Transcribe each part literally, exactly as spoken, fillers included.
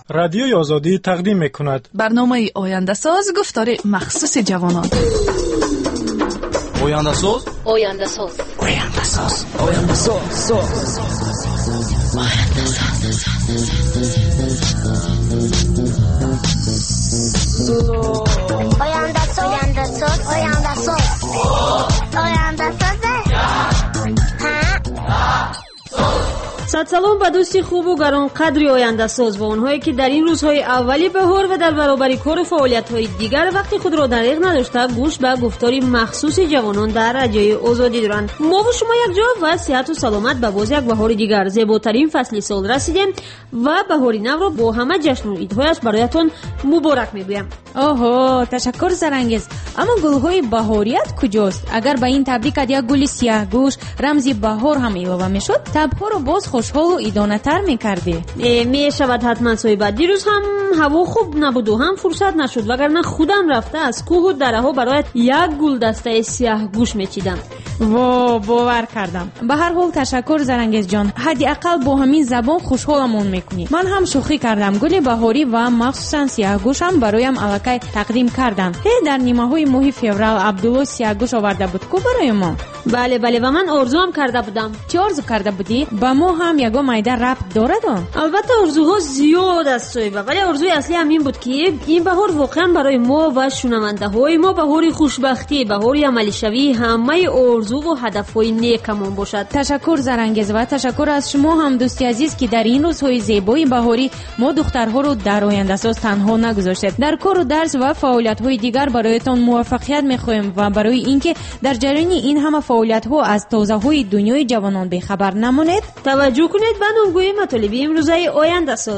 رادیوی آزادی تقدیم می‌کند. برنامه آینده ساز گفتار مخصوص جوانان. آینده ساز آینده ساز آینده ساز آینده ساز آینده ساز آینده ساز آینده ساز آینده ساز صد سلام به دوستی خوب و گران قدری آینده ساز و اونهایی که در این روزهای اولی بهار و در برابر کار و فعالیت‌های دیگر وقتی خود را دریغ نداشته گوش به گفتاری مخصوص جوانان در رادیوی آزادی دارند. ما و شما یک جا و صحت و سلامت به باز یک بهار دیگر زیباترین فصل سال رسیدیم و بهاری نو را با همه جشن و عیدهایش برایتان مبارک میگویم. اوه تشکر زرانگیز. اما گل‌های بهاریت کجاست؟ اگر به این تبریکات یک گل سیاه گوش رمزی بهار هم اضافه میشد تبها رو باز خوشحال و ایدانه‌تر می‌کردی. می شود حتما صاحب. دیروز هم هوا خوب نبود و هم فرصت نشد وگرنه خودم رفته از کوه و دره‌ها برای یک گل دسته سیاه گوش میچیدم. وا باور کردم. به هر حال تشکر زرانگیز جان. حداقل با همین زبان خوشحالمون میکنی. من هم شوخی کردم. گل بهاری و مخصوصا سیاه گوشم برایم الکی تقدیم کردن. هی در نیمه‌های ماه فوریه عبدالله سیاه گوش آورده بود کو برای ما. بله بله و من آرزو هم کرده بودم. چه آرزو کرده بودی؟ با ما هم یگو مایده ربط داره دان. البته آرزوها زیاد است صاحب ولی آرزوی اصلی همین بود که این بهار واقعا برای ما و شنونده های ما بهاری خوشبختی، بهاری عملی شوی همه آرزو و هدفهای نیکمون باشد. تشکر زرانگیز و تشکر از شما هم دوستی عزیز که در این روزهای زیبای بهاری ما دخترها رو در آینده ساز تنها نگذاشتید. در کار و درس و فعالیت‌های دیگر برایتان موفقیت می‌خواهیم و برای اینکه در جریان این همه فعالیت‌ها از تازه‌های دنیای جوانان بخبر نمانید توجه کنید به نامگوی مطالب امروزه آینده ساز.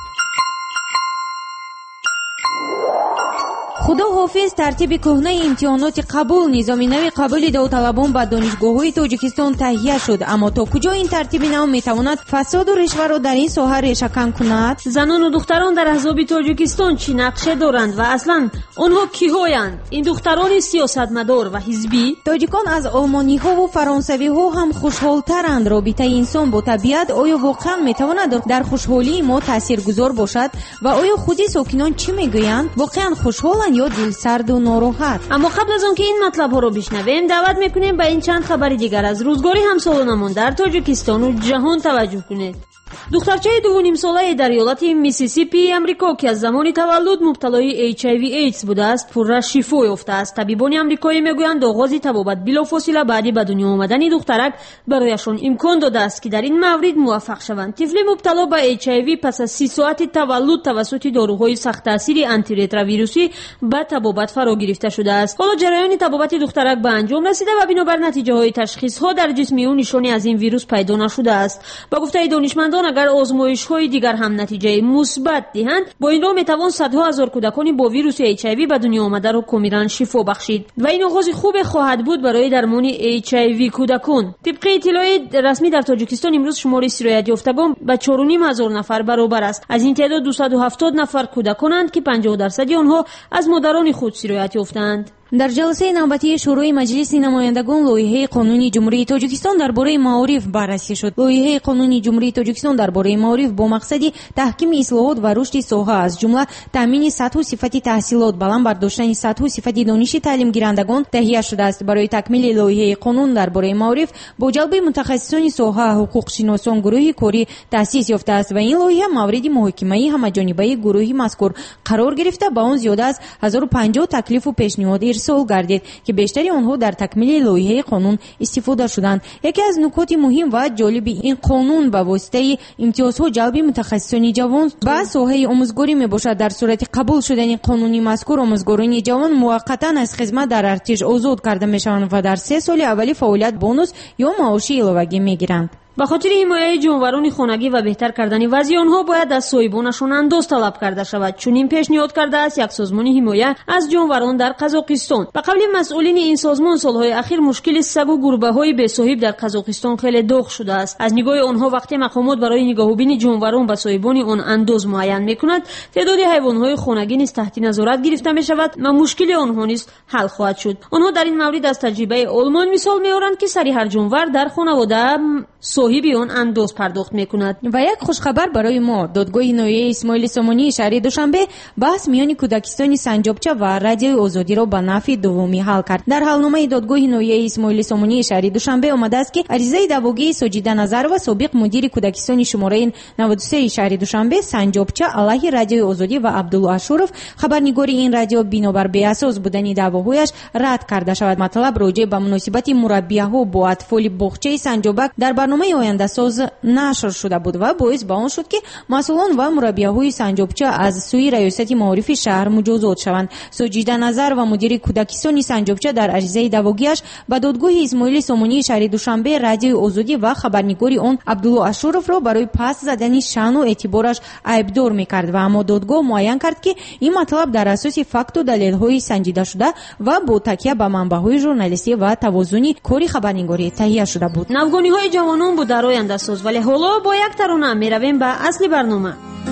خدا حافظ ترتیب کهنه امتحانات قبول نظام نوی قبول داوطلبان به دانشگاه‌های تاجیکستان تهیه شد اما تا کجا این ترتیب نو میتواند فساد و رشوه را در این ساحه ریشه‌کن کند؟ زنان و دختران در احزاب تاجیکستان چی نقشه دارند و اصلا آنها کی‌هایند؟ این دختران سیاستمدار و حزبی؟ تاجیکان از آلمانی‌ها و فرانسوی‌ها هم خوشحال‌ترند. رابطه انسان با طبیعت آیا واقعا میتواند در خوشحالی ما تاثیرگذار باشد و آیا خودی ساکنان چی میگویند؟ واقعا خوشحالند یا دل سرد و ناراحت؟ اما قبل از اون که این مطلب ها رو بشنویم دعوت میکنیم به این چند خبر دیگر از روزگاری همسالانمون در تاجیکستان و جهان توجه کنید. دخترچه دو نیم ساله در ایالت میسیسیپی امریکا که از زمان تولد مبتلای اچ آی وی ایدز بوده است پررا شفا یافته است. طبیبان آمریکایی میگویند آغاز طبابت بلافاصله بعد به دنیا آمدن دخترک برایشان امکان داده است که در این مورد موفق شوند. طفل مبتلا به اچ آی وی پس از سی ساعت تولد توسط داروهای سخت تاثیر آنتی رتروویروسی به طبابت فرا گرفته شده است. حالا جریان طبابت دخترک به انجام رسیده و بنابر نتیجه های تشخیص ها در جسم او نشانی از این ویروس پیدا نشده است. با گفته دانشمندان اگر آزمایش‌های دیگر هم نتیجه مثبت دهند با این راه میتوان صدها هزار کودکانی با ویروس اچ آی وی به دنیا آمده را کاملا شفا بخشید و این آغاز خوب خواهد بود برای درمان اچ آی وی کودکان. طبق اطلاعات رسمی در تاجیکستان امروز شمار سرایت یافتگان به چهار و نیم هزار نفر برابر است. از این تعداد دویست و هفتاد نفر کودکانند که پنجاه درصد آنها از مادران خود سرایت یافتند. در جلسه نوبتی شورای مجلس نمایندگان لایحه قانونی جمهوری تاجیکستان درباره معارف بررسی شد. لایحه قانونی جمهوری تاجیکستان درباره معارف با مقصد تحکیم اصلاحات و رشد ساحه از جمله تامین سطح و صفت تحصیلات، بلند برداشتن سطح و صفت دانش تعلیم گیرندگان تهیه شده است. برای تکمیل لایحه قانون درباره معارف با جلب متخصصان ساحه حقوق شناسان گروه کاری تأسیس یافته است و این لایحه مورد محاکمه همه‌جانبه گروه مذکور قرار گرفته با آن زیاده از هزار و پنجاه تکلیف و پیشنهاد ارسال گردید که بیشتری آنها در تکمیل لایحه قانون استفاده شدند. یکی از نکات مهم و جالب این قانون به واسطه امتیازها جلب متخصصان جوان به ساحه آموزگاری میباشد. در صورت قبول شدن قانونی مذکور آموزگاران جوان موقتا از خدمت در ارتش آزاد کرده میشوند و در سه سال اولی فعالیت بونوس یا معاش علاوگی میگیرند. به خاطر حمایت جانوران خانگی و بهتر کردن وضع آنها باید از صاحبانشان انداز طلب کرده شود. چون این پیشنهاد کرده است یک سازمان حمایت از جانوران در قزاقستان. به قول مسئولین این سازمان سالهای اخیر مشکل سگ و گربه‌های بی صاحب در قزاقستان خیلی داغ شده است. از نگاه آنها وقتی مقامات برای نگاهبینی جانوران به صاحبان آن انداز معین می‌کنند تعداد حیوانات خانگی نیز تحت نظارت گرفته می‌شود و مشکل آنها نیز حل خواهد شد. آنها در این مورد از تجربه آلمان مثال می‌آورند که سری هر جانور در خانواده خودآگاهی به آن اندوز پرداخت میکند. و یک خوشخبر برای ما، دادگاه ناحیه اسماعیل سامانی شهر دوشنبه بحث میان کودکستان سنجابچه و رادیوی آزادی را به نفع دومی حل کرد. در حلنامه دادگاه ناحیه اسماعیل سامانی شهر دوشنبه آمده است که عریضه دعواگوی ساجیده نظر و سابق مدیر کودکستان شماره نود و سه شهر دوشنبه سنجابچه علیه رادیوی آزادی و عبدالله اشورов خبرنگار این رادیو بنابر بی‌اساس بودن دعواهایش رد کرده شود. مطلب راجع به مناسبت مربیها با اطفال باغچه سنجابک در برنامه آینده ساز نشر شده بود و باعث به آن شد که مسئولان و مربیهای سنجابچه از سوی ریاست معارف شهر مجازات شوند. ساجیده نظر و مدیر کودکستان سنجابچه در عریضه دعواگویش به دادگاه اسماعیل سامانی شهر دوشنبه رادیوی آزادی و خبرنگار آن عبدالله اشورов را برای پس زدن شأن و اعتبارش عیبدار میکرد و اما دادگاه معین کرد که این مطلب در اساس فکت و دلیل‌های سنجیده شده و با تکیه به منبع‌های ژورنالیستی و توازنی کاری خبرنگاری تهیه شده بود. نوگانی‌های جوانان بود در آینده ساز، ولی حالا با یک ترانه میرویم به اصل برنامه.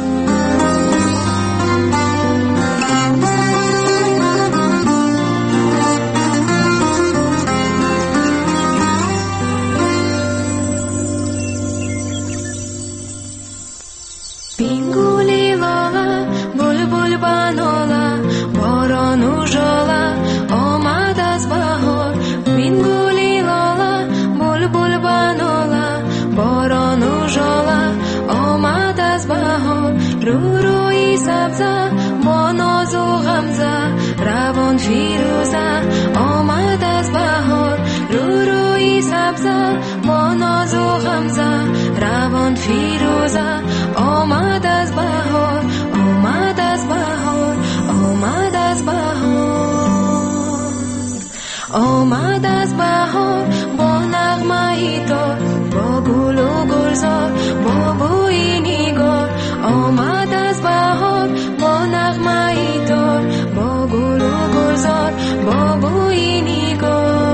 بینگولی لالا بلبل بانالا باران و ژالا آمد از بهار. بینگولی لالا بلبل بانالا باران و ژالا آمد از بهار. رو روی سبزه با ناز و غمزه روان فیروزه آمد از بهار. رو روی سبزه با ناز و غمزه روان فیروزه آمد از بهار. آمد از بهار. آمد از بهار. آمد از بهار با نغمه ای تار با گل و گلزار با بوی نگار. آمد از بهار با نغمه ای تار با گل و گلزار با بوی نگار.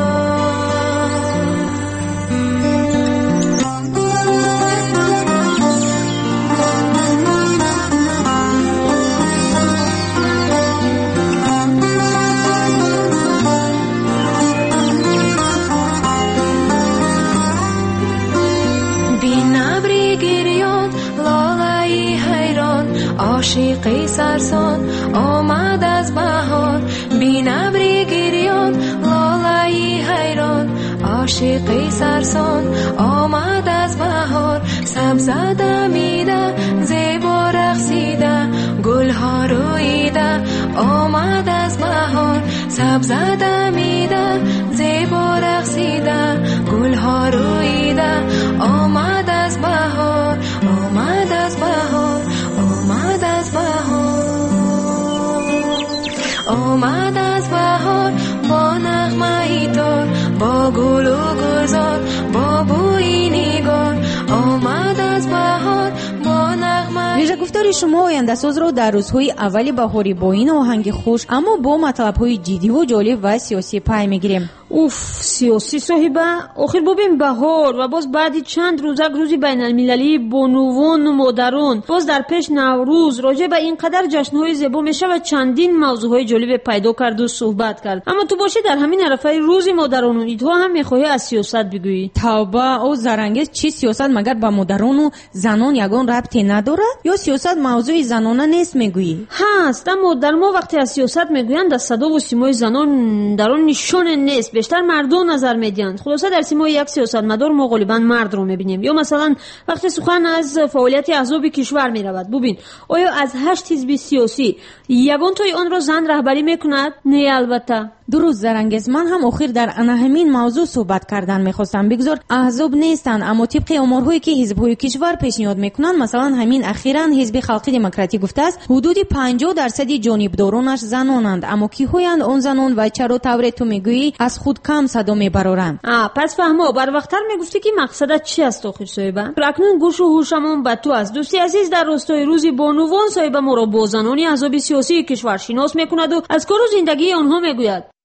عاشقی سرسان آمد از بهار. بی نبری گریان لالایی حیران عاشقی سرسان آمد از بهار. سبزه دمیده زیبا رقصیده گلها رویده آمد از بهار. سبزه دمیده زیبا رقصیده گلها رویده آمد از بهار. آمد از بهار. آمد از بهار. آمد از بهار با نغمه ای تار با گل و گلزار با بوی نگار. آمد از بهار با نغمه. ویژه گفتار شما آینده ساز رو در روزهای اولی بهاری با این آهنگ خوش اما با مطلب‌های جدی و جالب و سیاسی پی میگیریم. اوف، سیاسی صاحبه، آخر ببین بهار و باز بعدی چند روزک روزی بین المللی بانوان و مادران، باز در پیش نوروز، راجع به اینقدر جشن‌های زیبا میشه و چندین موضوعهای جالب پیدا کرد و صحبت کرد. اما تو باشی در همین عرفه روز مادران و ایدها هم میخواهی از سیاست بگویی. توبه او زرنگز، چی سیاست مگر با مادران و زنان یگان ربطی نداره؟ یا سیاست موضوع زنانه نیست میگویی؟ هست، اما در ما وقتی از سیاست میگویند در صدا و سیمای زنان در آن نشان نیست، بیشتر مردم نظر میدهند. خلاصه در سیمای یک سیاستمدار ما غالبا مرد رو میبینیم. یا مثلا وقتی سخن از فعالیت احزاب کشور میرود، ببین آیا از هشت حزب سیاسی یگان توی آن را زن رهبری میکند؟ نه البته. درست زرنگز، من هم اخیر در همین موضوع صحبت کردن میخواستم. بگذار احزاب نیستن، اما طبق آمارهایی که حزب‌های کشور پیشنهاد میکنن، مثلا همین اخیراً حزب خلقی دموکراتیک گفته است حدود پنجاه درصد جانبدارانش زنانند. اما کیهویند آن زنان و چرا طور تو میگویی از خود کم صدا میبرارند؟ آ پس فهمو بر وقتر میگفتی که مقصدت چی است آخر صاحبه؟ اکنون گوش و هوشمون به تو است. دوستی عزیز در راستای روزی بانوان صاحبه ما را با زنانی احزاب سیاسی کشور شناس میکند و از کار و زندگی آنها میگوید.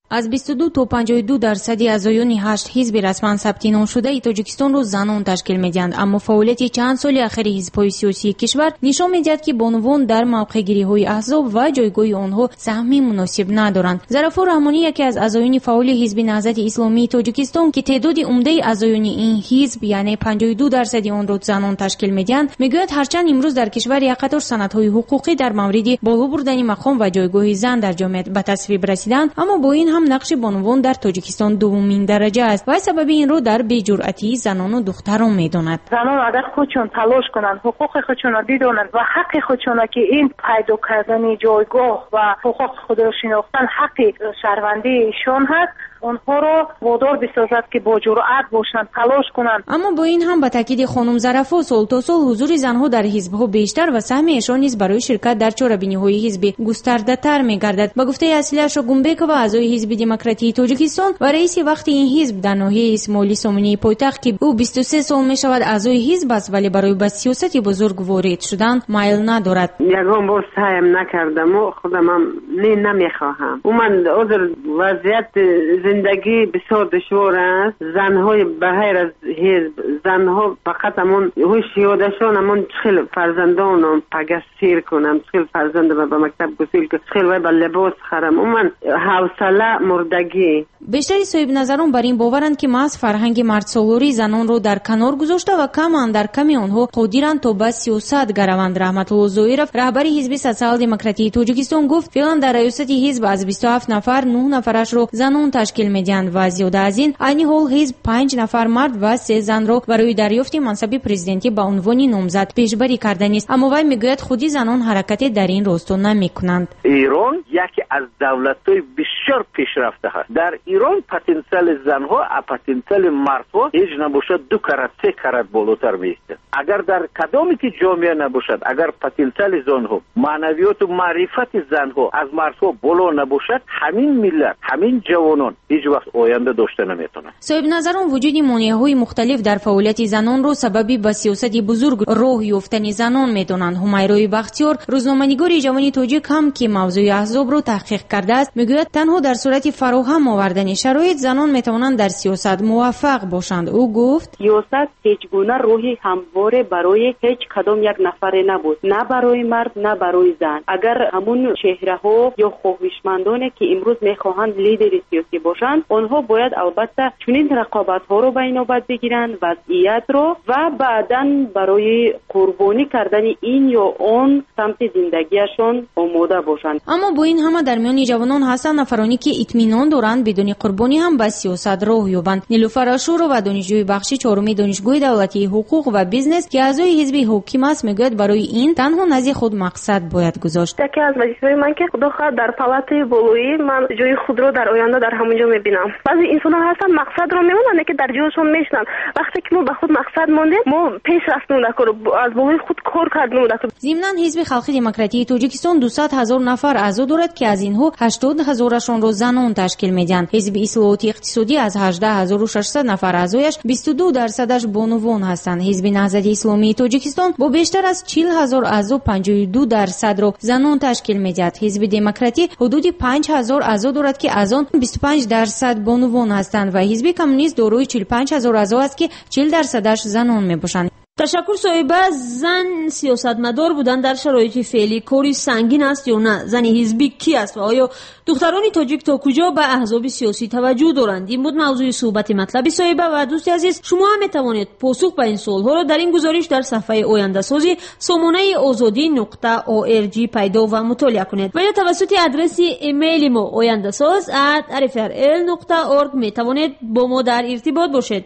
از بیست و دو تا پنجاه و دو درصدی اعضایان هشت حزب رسما ثبت نام شده تاجیکستان را زنان تشکیل می‌دهند، اما فعالیت چند سال اخیر حزب‌های سیاسی کشور نشان می‌دهد که بانوان در موقع‌گیری‌های احزاب و جایگاه آنها سهم مناسب ندارند. ظرفا رحمانی یکی از اعضایان فعال حزب نهضت اسلامی تاجیکستان که تعداد عمده اعضایان این حزب یعنی پنجاه و دو درصد آن را زنان تشکیل می‌دهند، می‌گوید هرچند امروز در کشور یک قطار سندهای حقوقی در مورد بالا بردن مقام و جایگاه زن در جامعه به تصویب رسیدند، اما با این هم نقش بانوان در تاجیکستان دومین درجه است و سبب این رو در بی‌جرأتی زنان و دختران می‌داند. زنان اگر خودشون تلاش کنند، حقوق خودشون را بدونند و حق خودشون که این پیدا کردن جایگاه و حقوق خود را شناختن حق شهروندی ایشان هست، اونها را وادار بسازد که با جرأت باشند، تلاش کنند. اما با این هم به تاکید خانم ظرفا سال تا سال حضور زنها در حزب‌ها بیشتر و سهم ایشان نیز برای شرکت در چاره‌بینی‌های حزبی گسترده‌تر می‌گردد. با گفته اصلی شاگونبکова اعضای حزب دموکراتی تاجیکستان و رئیس وقتی این حزب در ناحیه اسماعیلی سامانی پایتخت که او بیست و سه سال می‌شود اعضای حزب است ولی برای به سیاست بزرگ وارد شدن میل ندارد. یگان بار سعیم نکردم و خودم هم نه نمی‌خواهم. و من عذر وضعیت زندگی بسیار دشوار است. زنهای بغیر از حزب، زنها فقط همون هوشیادشان همون خیلی فرزندانم پگستیر کنم، خیلی فرزند به مکتب گسیل که خیلی به لباس خرم و من حوصله مردگی. بیشتری صاحب نظران بر این باورند که محض فرهنگ مردسالاری زنان رو در کنار گذاشته و کم اندر کمی آنها قادرند تا به سیاست گروند. رحمت الله ظاهرов رهبر حزب سوسیال دموکراتی تاجیکستان گفت فعلا در ریاست حزب از بیست و هفت نفر نه نفرش رو زنان تشکیل میدهند و زیاده از این عین حال حزب پنج نفر مرد و سه زن را برای دریافت منصب پرزیدنتی به عنوان نامزد پیشبری کردن است، اما وی میگوید خودی زنان حرکت در این راستا نمیکنند. ایران یکی از دولت‌های بسیار پیشرفته است. در ایران پتانسیل زنها و پتانسیل مردها هیچ نباشد دو کرات سه کرات بالاتر می‌استد. اگر در کدامی که جامعه نباشد، اگر پتانسیل زنها، معنویات و معرفت زنها از مردها بالا نباشد، همین ملت، همین جوانان هیچ وقت آینده داشته نمیتونن. صاحب نظران وجود مانع‌های مختلف در فعالیت زنان رو سببی به سیاست بزرگ راه یافتن زنان میدونند. همیرای بختیار روزنامه‌نگار جوانی تاجیک هم که موضوع احزاب رو تحقیق کرده است میگوید تنها در صورت فراهم آوردن شرایط زنان میتوانند در سیاست موفق باشند. او گفت سیاست هیچ گونه راهی همواره برای هیچ کدام یک نفر نبود، نه برای مرد نه برای زن. اگر همون چهره‌ها یا خواهشمندانی که امروز میخواهند لیدر سیاسی باشند، آنها باید البته چنین رقابت‌ها رو به نوبت بگیرند، وضعیت رو و بعداً برای قربانی کردن این یا آن سمت زندگیشان آماده باشند. اما با این همه در میان جوانان هستند نفرانی که اطمینان دارند بدون قربانی هم به سیاست راه یابند. نیلوفر آشور و دانشجوی بخشی چهارمی دانشگاه دولتی حقوق و بیزنس که اعضای حزب حاکم است میگوید برای این تنها نزد خود مقصد باید گذاشت. یکی از وظیفه‌های من که خدا خواهد در پالاتای بالایی من جای خود رو در آینده در همونجا میبینم. بعضی انسان‌ها هستن مقصد رو میمونن که در جایشون میشنن. وقتی که ما به خود مقصد ماندیم ما پیش رفتیم نکنیم، از بالای خود کار کردیم نکنیم. ضمناً حزب خلق دموکراتی تاجیکستان دویست هزار نفر اعضا دارد که از اینها هشتاد هزارشان را زنان تشکیل میدهند. حزب اصلاحات اقتصادی از هجده هزار و ششصد نفر اعضایش بیست و دو درصدش بانوان هستند. حزب نهضت اسلامی تاجیکستان با بیشتر از چهل هزار اعضا پنجاه و دو درصد را زنان تشکیل میدهد. حزب دموکراتی حدود پنج هزار اعضا دارد که از آن بیست و پنج درصد بانوان هستند و حزب کمونیست دارای چهل و پنج هزار اعضا است که چهل درصدش زنان میباشند. تشکر صاحبه. زن سیاستمدار بودن در شرایط فعلی کاری سنگین است یا نه؟ زن حزبی کی است و آیا دختران تاجیک تا کجا به احزاب سیاسی توجه دارند؟ این بود موضوع صحبت مطلبی صاحبه و دوستی عزیز شما هم میتوانید پاسخ به این سوالها را در این گزارش در صفحه آینده سازی سامانه آزادی نقطه او ار جی پیدا و مطالعه کنید و یا توسط آدرس ایمیل ما oyandasaz at r f r l نقطه org میتوانید با ما در ارتباط باشید.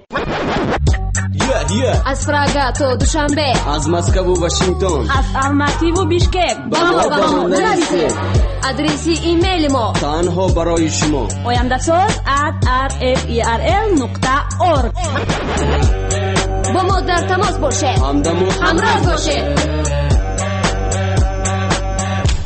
Yeah, yeah. از پراگا تا دوشنبه، از مسکو و واشنگتن، از الماتی و بیشکک با ما با ما نرسید. آدرسی ایمیل ما تنها برای شما oyandasaz at r f e r l نقطه org. با ما در تماس باشید، همراه همراه باشید.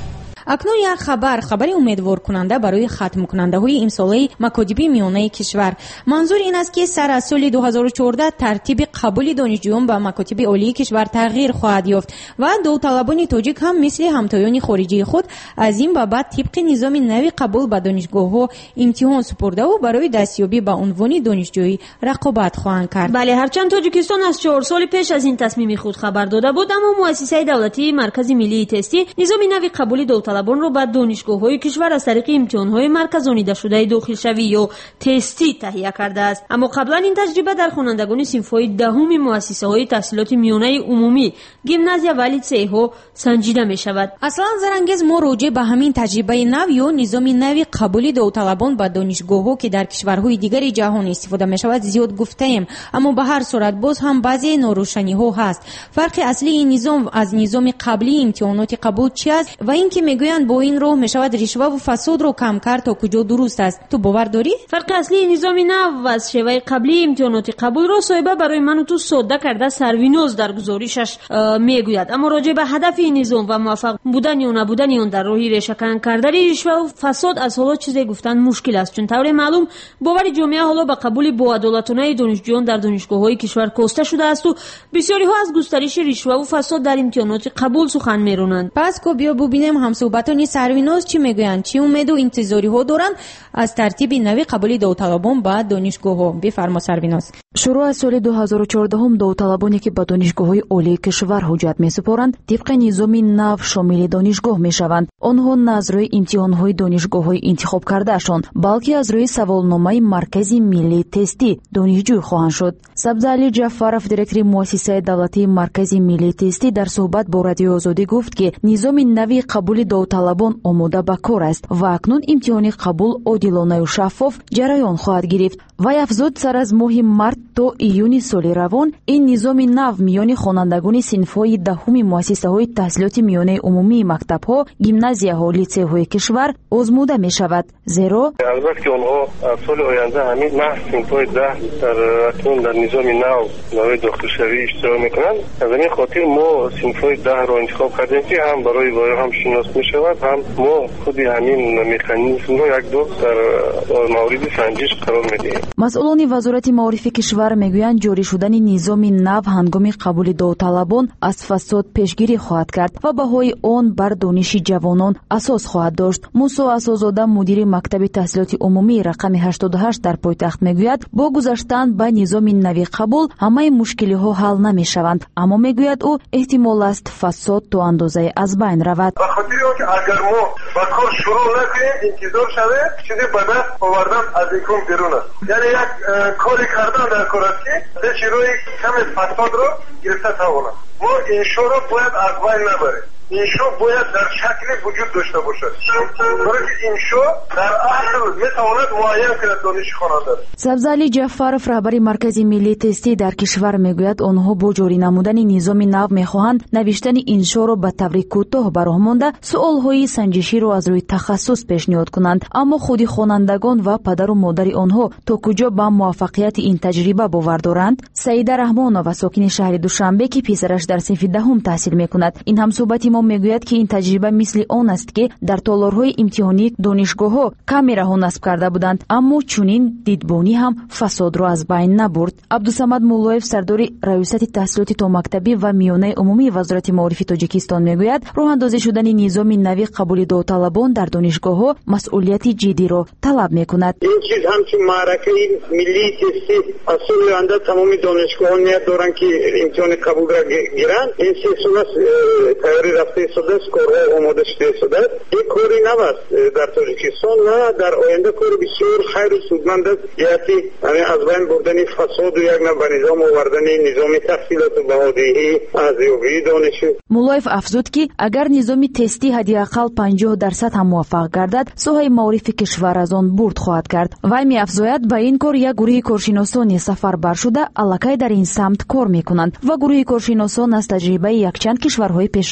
اکنون یک خبر خبری امیدوار کننده برای ختم کننده های امساله مکاتب میانه کشور. منظور این است که سر از سال دو هزار و چهارده ترتیب قبول دانشجویان به مکاتب عالی کشور تغییر خواهد یافت و داوطلبان تاجیک هم مثل همتایان خارجی خود از این به بعد طبق نظام نوی قبول به دانشگاه‌ها امتحان سپرده و برای دستیابی به عنوان دانشجویی رقابت خواهند کرد. بله، هرچند تاجیکستان از چهار سال پیش از این تصمیم خود خبر داده بود، اما مؤسسه دولتی مرکز ملی تستی نظام نوی قبول داوطلبان را به دانشگاه‌های کشور از طریق امتحان‌های مرکزانیده شده داخلشوی یا تستی تهیه کرده است. اما قبلا این تجربه در خوانندگان صنف‌های دهم مؤسسه‌های تحصیلات میانه عمومی گیمنازیا و لیسه‌ها سنجیده می‌شود. اصلا زرانگیز ما راجع به همین تجربه نو یا نظام نوی قبول داوطلبان به دانشگاه‌ها که در کشورهای دیگر جهان استفاده می‌شود زیاد گفته‌ایم، اما به هر صورت باز هم بعضی ناروشنی‌ها هست. فرق اصلی این نظام از نظام قبلی امتحانات قبول چی است و اینکه میگویند با این راه می‌شود رشوه و فساد رو کم کرد تا کجا درست است؟ تو باور داری؟ فرق اصلی نظام نو و شیوه قبلی امتحانات قبول را صاحب برای من و تو ساده کرده سروینوز در گزارشش میگوید، اما راجع به هدف این نظام و موفق بودن یا نبودن اون در راه ریشه‌کن کردن رشوه و فساد از حالا چیزی گفتن مشکل است، چون طور معلوم باور جامعه حالا به قبول با عدالتانه دانشجویان در دانشگاه‌های کشور کاسته شده است و بسیاری ها از گسترش رشوه و فساد در امتحانات قبول سخن میرونند. پس کو بیا ببینیم همصحبتان سروینوز چی میگویند، چی امید و انتظاری ها دارند از ترتیب نوی قبول داوطلبان به دانشگاه‌ها. بفرما سروینوز. شروع از سال دو هزار و چهارده هم داوطلبانی که به دانشگاه‌های عالی کشور حجت می‌سپارند طبق نظام نو شامل دانشگاه می‌شوند. آنها نه از روی امتحان‌های دانشگاه‌های انتخاب کرده‌شان بلکه از روی سوالنامه مرکزی ملی تستی دانشجو خواهند شد. سبزعلی جعفرов دایرکتور مؤسسه دولتی مرکزی ملی تستی در صحبت با رادیو آزادی گفت که نظام نوی قبول داوطلبان آماده به کار است و اکنون امتحان قبول عادلانه و شفاف جریان خواهد گرفت. وی افزود سر از ماه مارت تا ایون سال روان این نظام نو میان خوانندگان صنف‌های دهم مؤسسه‌های تحصیلات میانه عمومی مکتب‌ها، گیمنازیاها و لیسه‌های کشور آزموده می‌شود. زیرا البته که آنها از سال آینده همین محض صنف‌های ده در اکنون در نظام نو برای داخلشوی اشتراک می‌کنند. از این خاطر ما صنف‌های ده را انتخاب کردیم که هم برای وای هم شناس می‌شود، هم ما خود همین مکانیزم را یک دو در مورد سنجش قرار می‌دهیم. مسئولان وزارت معارف کشور میگویند جاری شدن نظام نو هنگام قبول داوطلبان از فساد پیشگیری خواهد کرد و بهای آن بر دانش جوانان اساس خواهد داشت. موسی اساس‌زاده مدیر مکتب تحصیلات عمومی رقم هشتاد و هشت در پایتخت میگوید با گذشتن به نظام نوی قبول همه مشکل‌ها حل نمی‌شوند، اما میگوید او احتمال است فساد تا اندازه از بین رود. به خاطر اینکه اگر ما با کار شروع نکنیم انتظار شود چیزی به دست آوردن از این کار بیرون است، یعنی یک کاری کردن در کار است که چه روی کم فساد رو گرفته توانم. ما انشا رو باید از بین نبریم. انشا باید در شکل وجود داشته باشد، برای که انشا در اصل میتواند معین کند دانش خواننده. سبزعلی جعفرov رهبر مرکز ملی تستی در کشور میگوید آنها با جاری نمودن نظام نو میخواهند نوشتن انشا را به طور کوتاه براه مانده سوالهای سنجشی را از روی تخصص پیشنهاد کنند، اما خود خوانندگان و پدر و مادر آنها تا کجا به موفقیت این تجربه باور دارند؟ سعیده رحمانова ساکن شهر دوشنبه که پسرش در صنف دهم تحصیل میکند این همصحبت ما میگوید که این تجربه مثل آن است که در تالارهای امتحانی دانشگاه‌ها کامراها نصب کرده بودند، اما چنین دیدبانی هم فساد را از بین نبرد. عبدالصمد مولویف سردار ریاست تحصیلات تا مکتبی و میانه عمومی وزارت معارف تاجیکستان میگوید راه اندازی شدن نظام نوی قبول داوطلبان در دانشگاه‌ها مسئولیت جدی را طلب میکند. این چیز همچون معرکه ملی تستی از سال آینده تمام دانشگاه‌ها نیت دارند که امتحان قبول را گیرند. این سیستم تیاری رفته شده است، کارها آماده شده شده است. این کاری نبست در تاجیکستان و در آینده کار بسیار خیر و سودمند است، یعنی از بین بردن فساد و یک نوع نظام آوردن نظام تحصیلات و بهادهی ارزیابی دانشجو. مولایف افزود که اگر نظام تستی حداقل پنجاه درصد هم موفق گردد ساحه معارف کشور از آن برد خواهد کرد. وی می‌افزاید با این کار یک گروه کارشناسان سفر بر شده الکی در این سمت کار می‌کنند و گروه کارشناسان از تجربه یک چند کشورهای پیشرفته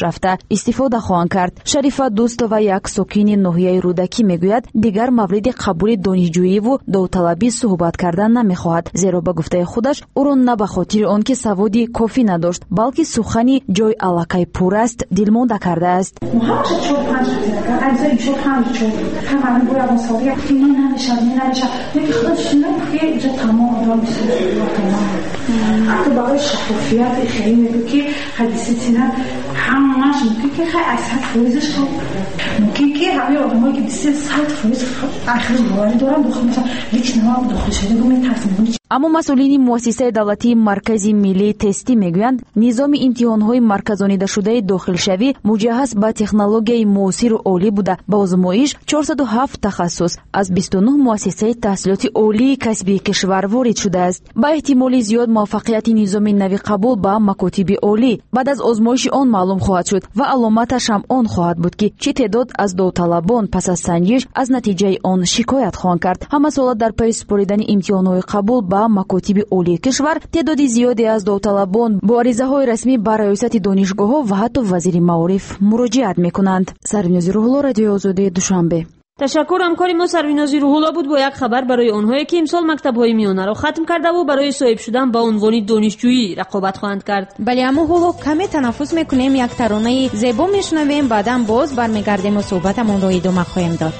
истифода хоҳанд кард. Шарифа Дӯстова, як сокини ноҳияи Рӯдакӣ, мегӯяд дигар мавриди қабули донишҷӯиву довталабӣ суҳбат кардан намехоҳад, зеро ба гуфтаи худаш ӯро на ба хотири он ки саводи кофӣ надошт, балки сухани ҷой аллакай пур аст дилмонда кардааст. حتی برای شفافیت خیلی میگه که حدیث سینه همش ممکن که خیلی اصلا فویزش خب ممکن که همه آدمایی که بسیار سایت فویز آخرش باوری دارن داخل مثلا لیک نواب داخل شده رو میترسیم. аммо масъулини муассисаи давлатии маркази миллии тестӣ мегӯянд низоми имтиҳонҳои марказонидашудаи дохилшавӣ муҷаҳҳаз ба технологияи муосиру олӣ буда ба озмоиш чорсаду ҳафт тахассус аз бисту нӯҳ муассисаи таҳсилоти олии касбии кишвар ворид шудааст. ба эҳтимоли зиёд муваффақияти низоми нави қабул ба макотиби олӣ баъд аз озмоиши он маълум хоҳад шуд ва аломаташ ҳам он хоҳад буд ки чӣ теъдод аз довталабон пас аз санҷиш аз натиҷаи он шикоят хоҳанд кард. ҳама сола дар пайи супоридани имтиҳонҳои қабул ба макотиби олии кишвар теъдоди зиёде аз довталабон бо аризаҳои расмӣ ба раёсати донишгоҳҳо ва ҳатто вазири маориф муроҷиат мекунанд. Сарвинози Рӯҳулло, Радиои Озодӣ, Душанбе. ташаккур ҳамкори мо Сарвинози Рӯҳулло буд бо як хабар барои онҳое ки имсол мактабҳои миёнаро хатм кардаву барои соҳиб шудан ба унвони донишҷӯӣ рақобат хоҳанд кард. бале аммо ҳоло каме танаффус мекунем, як таронаи зебо мешунавем, баъдан боз бармегардем ва суҳбатамонро идома хоҳем дод.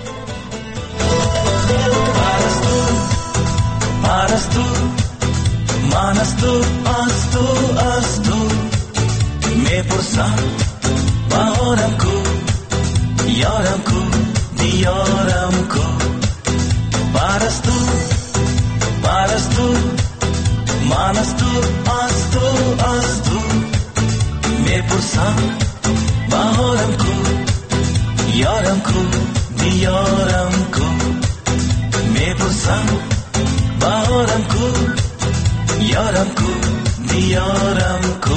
من از تو از تو از تو میپرسم بهارم کو یارم کو دیارم کو پرستو پرستو من از تو از تو از تو میپرسم بهارم کو یارم کو دیارم کو میپرسم بهارم کو یارم کو دیارم کو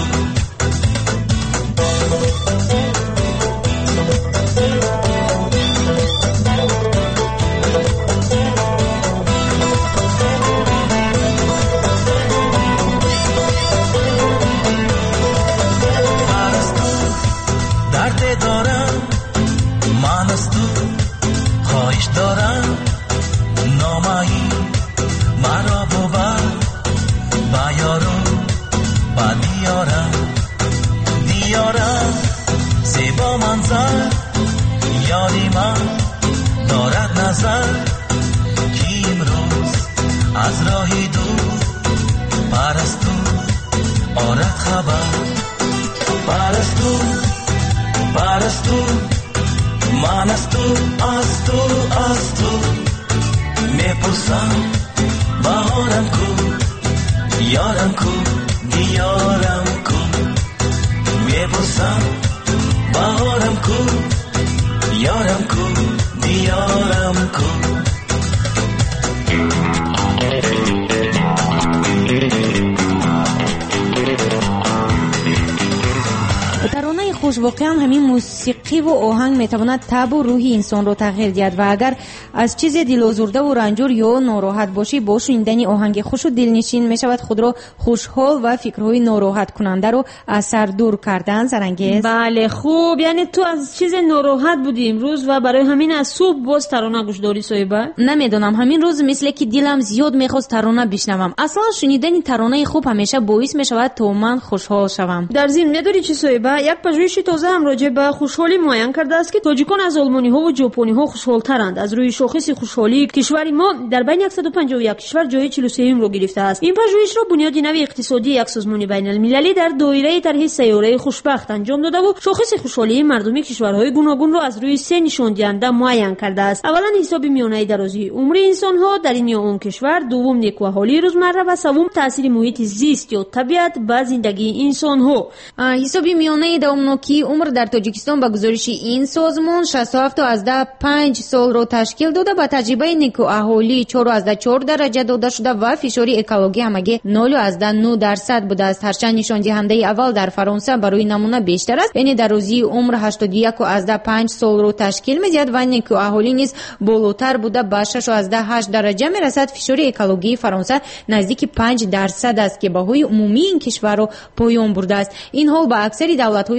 درد دارم من از تو خواهش دارم نامایی مرا ببر با یارم با دیارم دیارم زیبا منظر یاری من دارد نظر که امروز از راهی دور پرستو آرد خبر پرستو پرستو من از تو از تو از تو میپرسم بهارم کو یارم کو دیارم کو میپرسم بهارم کو یارم کو دیارم کو таронаи хуш воқеан ҳамин мусиқиву оҳанг метавонад табу рӯҳи инсонро тағйир диҳад ва агар аз чизе дилозурдаву ранҷур ё нороҳат бошӣ, бо шунидани оҳанги хушу дилнишин мешавад худро хушҳол ва фикрҳои нороҳаткунандаро аз сар дур кардан. Сарангез, бале, хуб, яъне ту аз чизе нороҳат будӣ имрӯз ва барои ҳамин аз субҳ боз тарона гӯш дорӣ соҳиба? намедонам, ҳамин рӯз мисле ки дилам зиёд мехост тарона бишнавам. аслан шунидани таронаи хуб ҳамеша боис мешавад то ман хушҳол шавам. дар зин медорӣ чӣ соҳиба, як пажӯҳиши тоза ҳам роҷеъ ба хушҳолӣ муайян кардааст ки тоҷикон аз олмониҳову ҷопониҳо хушҳолтаранд. аз рӯи шохиси хушҳолии кишвари мо дар байни яксаду панҷоҳу як кишвар ҷои чилу сеюмро гирифтааст. ин пажӯҳишро бунёди нави иқтисодии як созмони байналмилалӣ дар доираи тарҳи сайёраи хушбахт анҷом додаву шохиси хушҳолии мардуми кишварҳои гуногунро аз рӯи се нишондиҳанда муайян кардааст. аввалан ҳисоби миёнаи дарозии умри инсонҳо дар ин ё он кишвар, дуввум некуаҳолии рӯзмарра ва саввум таъсири муҳити зист ё табиат ба зиндагии инсонҳо. ҳисоби миёнаи давомнокии умр дар тоҷикистон ба гузориши ин созмон шасту ҳафт азда панҷ солро ташкил дода, ба таҷрибаи некуаҳолии чору азда чор дараҷа дода шуда ва фишори экологӣ ҳамагӣ нолу азда нӯ дарсад будааст. ҳарчанд нишондиҳандаи аввал дар фаронса барои намуна бештар аст, яъне дарозии умр ҳаштоду яку азда панҷ солро ташкил медиҳад ва некуаҳолӣ низ болотар буда ба шашу азда ҳашт дараҷа мерасад. фишори экологии фаронса наздики панҷ дарсад аст ки баҳои умумии ин кишварро поён бурдааст. ин ҳол ба аксари давлатҳои пешрафта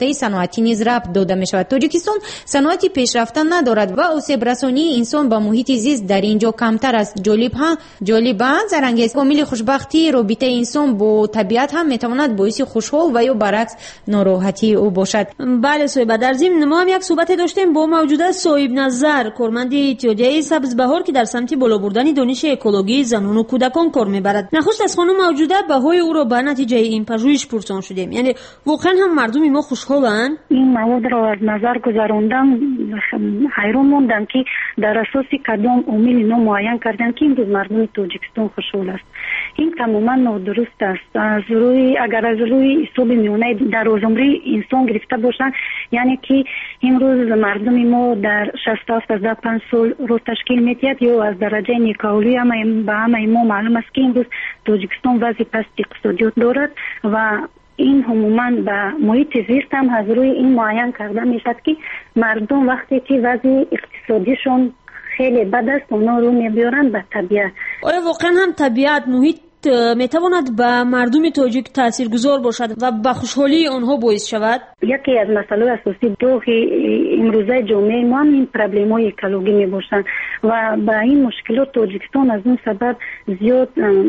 طبقه صنعتی نیز ربط داده می شود. تاجیکستان صنعتی پیشرفته ندارد و آسیب رسانی انسان به محیط زیست در اینجا کمتر است. جالب ها جالب زرنگیز عامل خوشبختی رابطه انسان با طبیعت هم می تواند باعث خوشحال و یا برعکس ناراحتی او باشد. بله صاحب، در ضمن ما هم یک صحبت داشتیم با موجوده صاحب نظر کارمند اتحادیه سبزبهار که در سمت بالا بردن دانش اکولوژی زنان و کودکان کار میبرد. نخست از خانم موجوده بهای او را به نتیجه این پژوهش پرسان شدیم. یعنی واقعا هم مردم ما خوشحالن؟ این مواد را از نظر گذراندم، حیران موندم که در اساس کدام عامل اینو معین کردن که امروز مردم تاجیکستان خوشحال است. این تماما نادرست است. از روی اگر از روی حساب میانه در روزمره انسان گرفته باشند، یعنی که امروز مردم ما در شصت و هفت تا پنج سال رو تشکیل می‌دهد یا از درجه نیکاولی هم به همه ما معلوم است که امروز تاجیکستان وضع پست اقتصادی دارد و این عموما به محیط زیست هم از روی این معین کرده میشد که مردم وقتی که وضع اقتصادیشون خیلی بد است اونا رو میبیارن به طبیعت. آیا واقعا هم طبیعت محیط میتواند به مردم تاجیک تاثیرگذار باشد و به خوشحالی آنها باعث شود؟ یکی از مسائل اساسی دو امروزه جامعه ما این پرابلم‌های اکولوژی میباشند و با این مشکلات تاجیکستان از اون سبب زیاد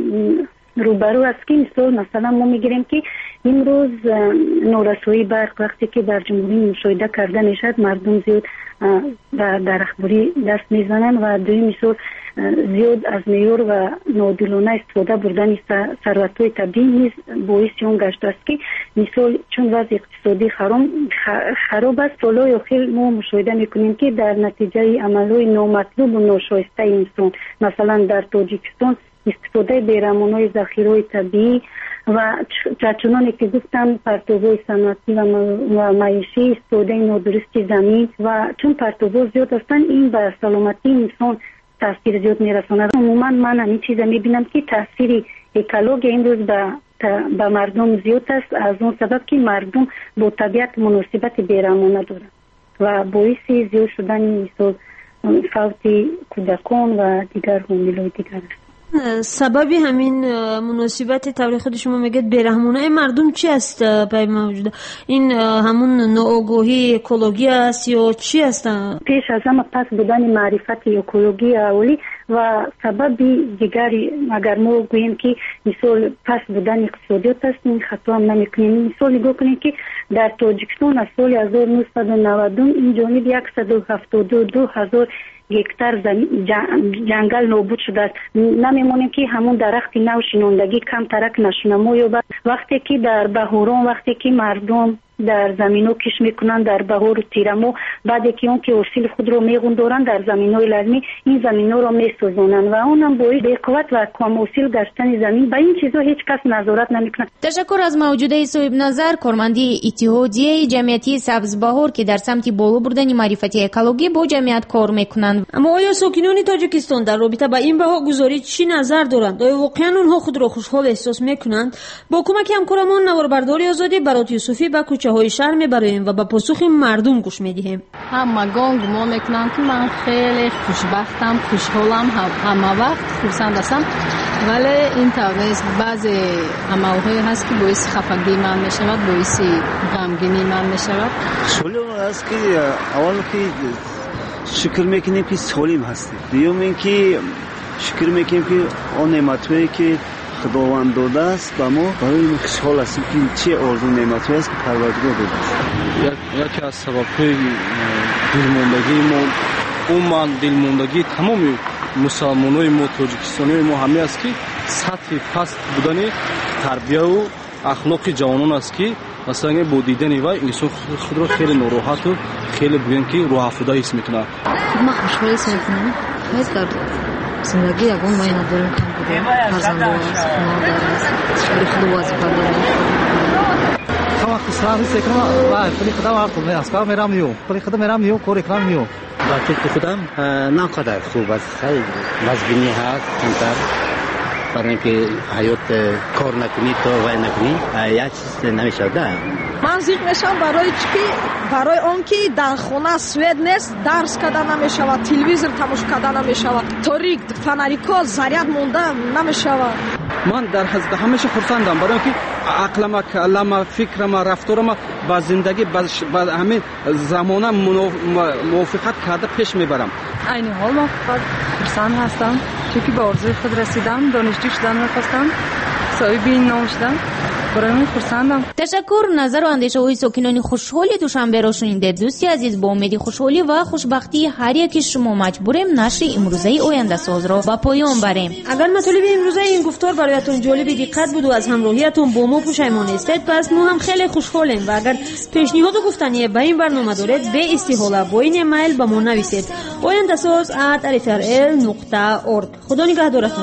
روبرو است که مثلا مثلا ما میگیریم که امروز نورسایی برق وقتی که در جمهوری مشاهده کرده میشد مردم زیاد در درختبری دست میزنن و دوی مثال زیاد از میور و نادیلانه استفاده بردن ثروت‌های طبیعی نیز باعث اون گشته است که مثال چون وضع اقتصادی خراب است سالهای اخیر ما مشاهده میکنیم که در نتیجه عملهای نامطلوب و ناشایسته انسان مثلا در تاجیکستان استفاده بیرامونهای ذخیره‌های طبیعی و چنانه که گفتم پرتوهای صنعتی و معیشی استفاده نادرست زمین و چون پرتوها زیاد هستند این به سلامتی انسان تاثیر زیاد میرساند. عموما من همین چیزا میبینم که تاثیر اکولوژی امروز به به مردم زیاد است از اون سبب که مردم با طبیعت مناسبت بیرامونه دارند و باعث زیاد شدن مثل فوت کودکان و دیگر عوامل دیگر است. سببی همین مناسبت طور خود شما میگید بیرحمانه مردم چی است پای موجوده؟ این همون ناآگاهی اکولوژی است یا چی است؟ پیش از همه پس بودن معرفت اکولوژی اولی و سبب دیگری اگر ما گوییم که مثال پس بودن اقتصادیات است این خطا هم نمیکنیم. مثال نگاه کنیم که در تاجیکستان از سال هزار و نهصد و نود این جانب صد و هفتاد و دو هزار گکتار جنگل نابود شده است. نمیمونیم که همون درخت نو شنوندگی کم ترک نشونه ما یا وقتی که در بهاران وقتی که مردم در زمینو کش میکنن در بهار و تیرمو بعد که اون که اصیل خود رو میگوندورن در زمینای لازمی این زمینو رو میسوزونن و اونم باعث بی‌قوت و کم اصیل گشتن زمین به این چیزا هیچ کس نظارت نمیکنه. تشکر از موجوده صاحب نظر کارمندی اتحادیه جمعیتی سبزبهار که در سمت بالا بردن معرفت اکولوژی با جمعیت کار میکنند. اما آیا ساکنان تاجیکستان در رابطه با این بها گذاری چی نظر دارند؟ آیا واقعا اونها خود را خوشحال احساس میکنند؟ با کمک همکارمان نواربرداری آزادی برات یوسفی با های شهر میبریم و با پاسخ مردم گوش میدیم. همگان گمان میکنم که من خیلی خوشبختم، خوشحالم، همه وقت خرسند هستم، ولی این توانست بعضی عملهای هست که باعث خفگی من میشود، باعث غمگینی من میشود. سوال است که اول که شکر میکنیم که سالم هستیم، دیوم این که شکر میکنیم که آن نعمتهایی که خداوند داده است با ما برای ما خوشحال هستیم که چه آرزو نعمتی است که پروردگار داده است. یکی از سبب‌های دلموندگی ما عموما دلموندگی تمام مسلمانای ما تاجیکستانی ما همه است که سطح پست بودن تربیت و اخلاق جوانان است که مثلا با دیدن وای انسان خود را خیلی ناراحت و خیلی بگن که روح افزوده حس میکنه. ما خوشحال هستیم. خیلی در زندگی یگان ما نداریم کم بودیم. فرزند است، خانواده است، شکر خدا وظیفه داریم. خواهم خسران است که ما پلی خدا ما کنیم. اسکار میرم میو، پلی خدا میرم میو، کار اکرام میو. وقتی که خودم نقدر خوب است، خیلی مزبینی هست کمتر. برای اینکه حیات کار نکنی تو وای نکنی یک چیز نمیشده. من زیق میشم برای چی برای آن که در خانه سوید نیست درس کردن نمیشود، تلویزیون تماشا کردن نمیشود، تاریک فنریکا زریاد مونده نمیشود. من در حد همیشه خرسندم برای اینکه عقلم کلم فکرم رفتارم با زندگی با همین زمانه موافقت کرده پیش میبرم. عین حال ما فقط خرسند هستم چون که به آرزوی خود رسیدم، دانشجو شدن میخواستم، صاحب این نام شدم. برای خرسندم. تشکر. نظر و اندیشه های ساکنان خوشحال دوشنبه را شنیدید. دوستی عزیز، با امید خوشحالی و خوشبختی هر یکی شما مجبوریم نشر امروزه آینده ساز را با پایان بریم. اگر مطالب امروزه این گفتار برایتون جالب دقت بود و از همراهیتون با ما پشیمان هستید، پس ما هم خیلی خوشحالیم و اگر پیشنهاد و گفتنی به این برنامه دارید به استحاله با این ایمیل به ما نویسید. آینده ساز ات ال نقطه اورگ. خدا نگهدارتون.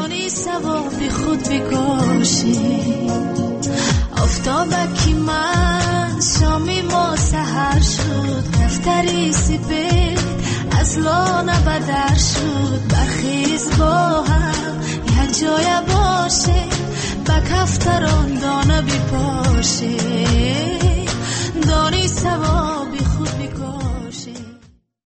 افتابکی من شامی ما سحر شد، دفتری سپید از لانه بدر شد. برخیز با هم یک جای باشه، با کفتران دانه بپاشه. دانی سوار